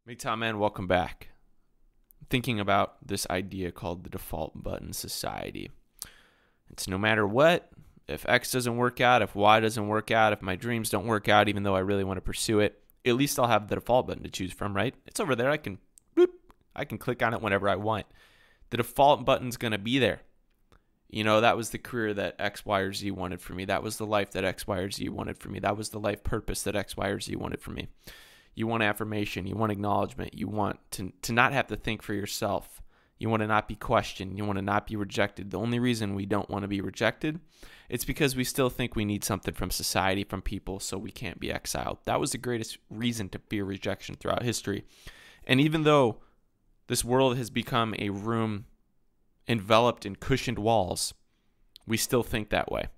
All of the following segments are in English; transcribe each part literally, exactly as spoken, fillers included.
Big Tom, man, welcome back. Thinking about this idea called the default button society. It's no matter what, if X doesn't work out, if Y doesn't work out, if my dreams don't work out, even though I really want to pursue it, at least I'll have the default button to choose from, right? It's over there. I can, boop, I can click on it whenever I want. The default button's going to be there. You know, that was the career that X, Y, or Z wanted for me. That was the life that X, Y, or Z wanted for me. That was the life purpose that X, Y, or Z wanted for me. You want affirmation. You want acknowledgement. You want to, to not have to think for yourself. You want to not be questioned. You want to not be rejected. The only reason we don't want to be rejected, it's because we still think we need something from society, from people, so we can't be exiled. That was the greatest reason to fear rejection throughout history. And even though this world has become a room enveloped in cushioned walls, we still think that way.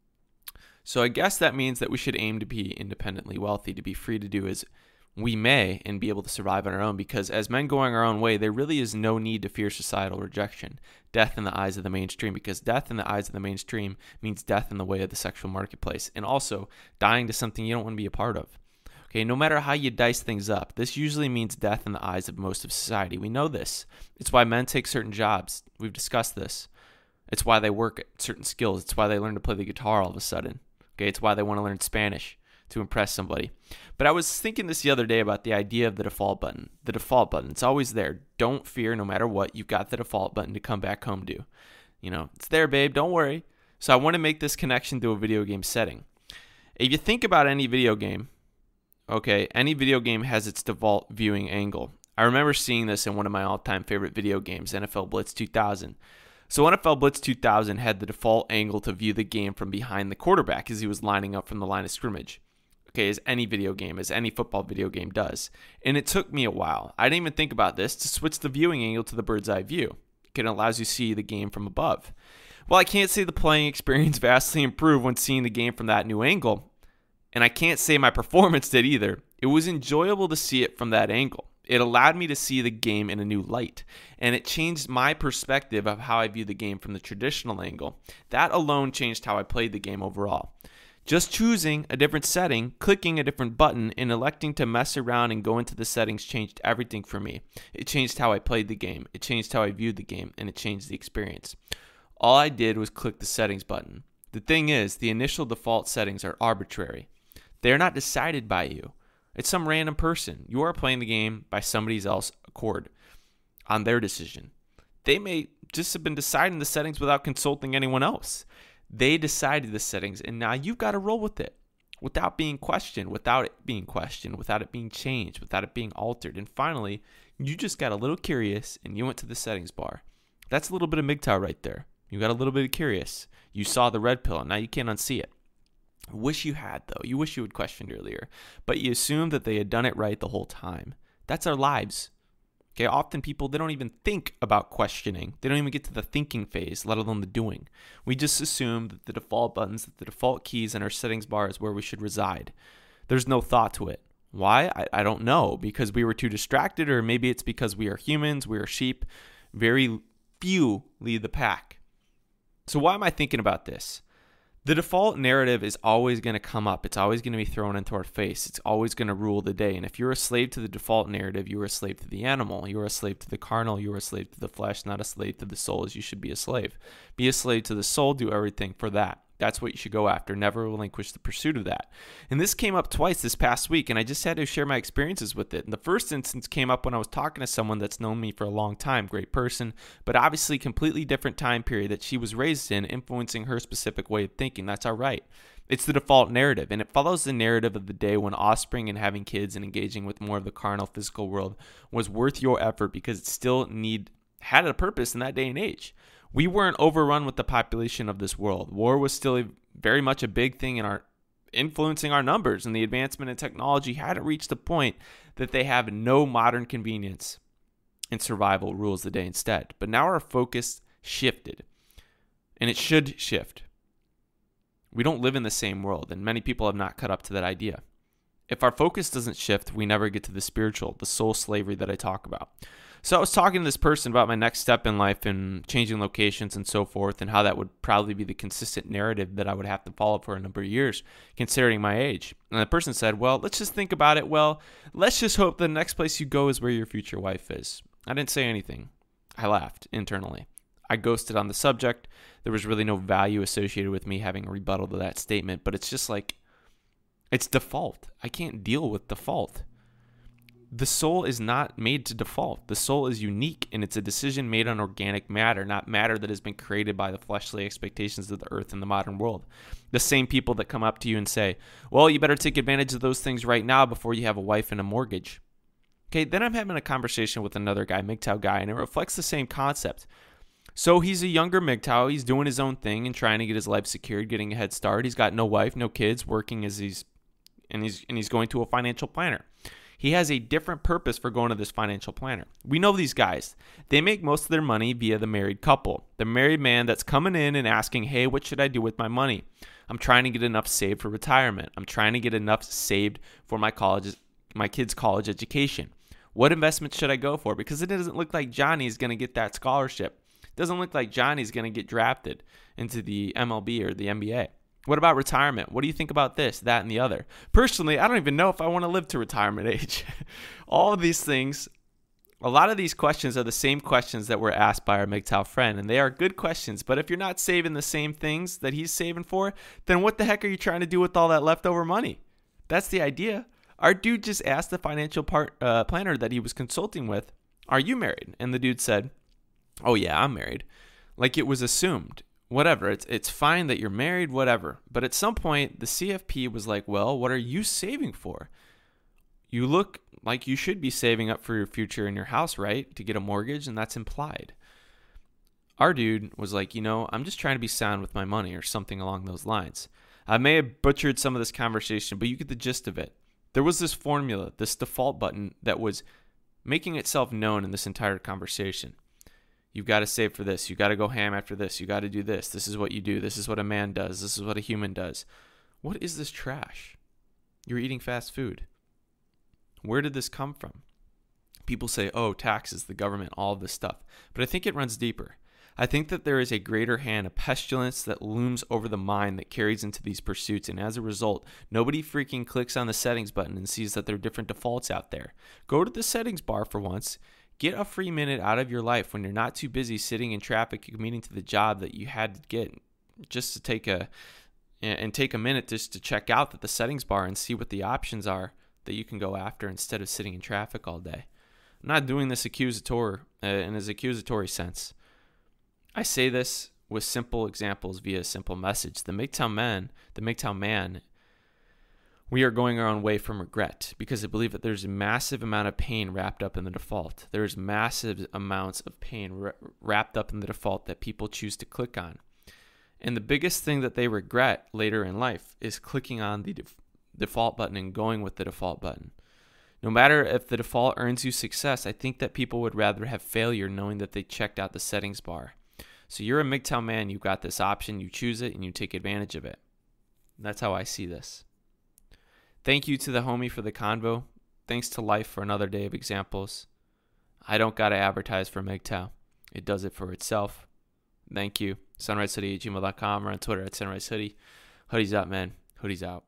So I guess that means that we should aim to be independently wealthy, to be free to do as we may and be able to survive on our own, because as men going our own way, there really is no need to fear societal rejection, death in the eyes of the mainstream, because death in the eyes of the mainstream means death in the way of the sexual marketplace, and also dying to something you don't want to be a part of. Okay, no matter how you dice things up, this usually means death in the eyes of most of society. We know this. It's why men take certain jobs. We've discussed this. It's why they work at certain skills. It's why they learn to play the guitar all of a sudden. Okay, it's why they want to learn Spanish to impress somebody. But I was thinking this the other day about the idea of the default button. The default button, it's always there. Don't fear, no matter what, you've got the default button to come back home to. You know, it's there, babe, don't worry. So I want to make this connection to a video game setting. If you think about any video game, okay, any video game has its default viewing angle. I remember seeing this in one of my all-time favorite video games, N F L Blitz two thousand. So N F L Blitz two thousand had the default angle to view the game from behind the quarterback as he was lining up from the line of scrimmage. Okay, as any video game, as any football video game does. And it took me a while, I didn't even think about this, to switch the viewing angle to the bird's eye view. It allows you to see the game from above. Well, I can't say the playing experience vastly improved when seeing the game from that new angle. And I can't say my performance did either. It was enjoyable to see it from that angle. It allowed me to see the game in a new light. And it changed my perspective of how I view the game from the traditional angle. That alone changed how I played the game overall. Just choosing a different setting, clicking a different button, and electing to mess around and go into the settings changed everything for me. It changed how I played the game. It changed how I viewed the game, and it changed the experience. All I did was click the settings button. The thing is, the initial default settings are arbitrary. They're not decided by you. It's some random person. You are playing the game by somebody else's accord on their decision. They may just have been deciding the settings without consulting anyone else. They decided the settings, and now you've got to roll with it without being questioned, without it being questioned, without it being changed, without it being altered. And finally, you just got a little curious, and you went to the settings bar. That's a little bit of M G T O W right there. You got a little bit of curious. You saw the red pill, and now you can't unsee it. Wish you had, though. You wish you had questioned earlier. But you assumed that they had done it right the whole time. That's our lives. Okay, often people, they don't even think about questioning. They don't even get to the thinking phase, let alone the doing. We just assume that the default buttons, that the default keys in our settings bar is where we should reside. There's no thought to it. Why? I, I don't know. Because we were too distracted, or maybe it's because we are humans, we are sheep. Very few lead the pack. So why am I thinking about this? The default narrative is always going to come up. It's always going to be thrown into our face. It's always going to rule the day. And if you're a slave to the default narrative, you are a slave to the animal. You are a slave to the carnal. You are a slave to the flesh, not a slave to the soul, as you should be a slave. Be a slave to the soul. Do everything for that. That's what you should go after. Never relinquish the pursuit of that. And this came up twice this past week, and I just had to share my experiences with it. And the first instance came up when I was talking to someone that's known me for a long time, great person, but obviously completely different time period that she was raised in, influencing her specific way of thinking. That's all right. It's the default narrative, and it follows the narrative of the day when offspring and having kids and engaging with more of the carnal physical world was worth your effort because it still need had a purpose in that day and age. We weren't overrun with the population of this world. War was still a, very much a big thing in our influencing our numbers, and the advancement in technology hadn't reached the point that they have no modern convenience and survival rules the day instead. But now our focus shifted, and it should shift. We don't live in the same world, and many people have not caught up to that idea. If our focus doesn't shift, we never get to the spiritual, the soul slavery that I talk about. So I was talking to this person about my next step in life and changing locations and so forth, and how that would probably be the consistent narrative that I would have to follow for a number of years, considering my age. And the person said, well, let's just think about it. Well, let's just hope the next place you go is where your future wife is. I didn't say anything. I laughed internally. I ghosted on the subject. There was really no value associated with me having a rebuttal to that statement, but it's just like, it's default. I can't deal with default. The soul is not made to default. The soul is unique, and it's a decision made on organic matter, not matter that has been created by the fleshly expectations of the earth and the modern world. The same people that come up to you and say, well, you better take advantage of those things right now before you have a wife and a mortgage. Okay, then I'm having a conversation with another guy, M G T O W guy, and it reflects the same concept. So he's a younger M G T O W. He's doing his own thing and trying to get his life secured, getting a head start. He's got no wife, no kids, working as he's and he's and he's going to a financial planner. He has a different purpose for going to this financial planner. We know these guys. They make most of their money via the married couple. The married man that's coming in and asking, hey, what should I do with my money? I'm trying to get enough saved for retirement. I'm trying to get enough saved for my college, my kids' college education. What investment should I go for? Because it doesn't look like Johnny's going to get that scholarship. It doesn't look like Johnny's going to get drafted into the M L B or the N B A. What about retirement? What do you think about this, that, and the other? Personally, I don't even know if I want to live to retirement age. All of these things, a lot of these questions are the same questions that were asked by our M G T O W friend, and they are good questions. But if you're not saving the same things that he's saving for, then what the heck are you trying to do with all that leftover money? That's the idea. Our dude just asked the financial part, uh, planner that he was consulting with, are you married? And the dude said, oh yeah, I'm married. Like it was assumed. Whatever, it's it's fine that you're married, whatever. But at some point, the C F P was like, well, what are you saving for? You look like you should be saving up for your future in your house, right? To get a mortgage, and that's implied. Our dude was like, you know, I'm just trying to be sound with my money or something along those lines. I may have butchered some of this conversation, but you get the gist of it. There was this formula, this default button that was making itself known in this entire conversation. You've got to save for this. You got to go ham after this. You got to do this. This is what you do. This is what a man does. This is what a human does. What is this trash? You're eating fast food. Where did this come from? People say, oh, taxes, the government, all of this stuff. But I think it runs deeper. I think that there is a greater hand, a pestilence that looms over the mind that carries into these pursuits. And as a result, nobody freaking clicks on the settings button and sees that there are different defaults out there. Go to the settings bar for once. Get a free minute out of your life when you're not too busy sitting in traffic commuting to the job that you had to get, just to take a and take a minute just to check out that the settings bar and see what the options are that you can go after instead of sitting in traffic all day. I'm not doing this accusatory uh, in an accusatory sense. I say this with simple examples via a simple message. The M G T O W man, the M G T O W man, we are going our own way from regret because I believe that there's a massive amount of pain wrapped up in the default. There's massive amounts of pain wrapped up in the default that people choose to click on. And the biggest thing that they regret later in life is clicking on the def- default button and going with the default button. No matter if the default earns you success, I think that people would rather have failure knowing that they checked out the settings bar. So you're a M G T O W man, you've got this option, you choose it, and you take advantage of it. That's how I see this. Thank you to the homie for the convo. Thanks to life for another day of examples. I don't got to advertise for M G T O W. It does it for itself. Thank you. sunrise hoodie at gmail dot com or on Twitter at sunrise hoodie. Hoodies up, man. Hoodies out.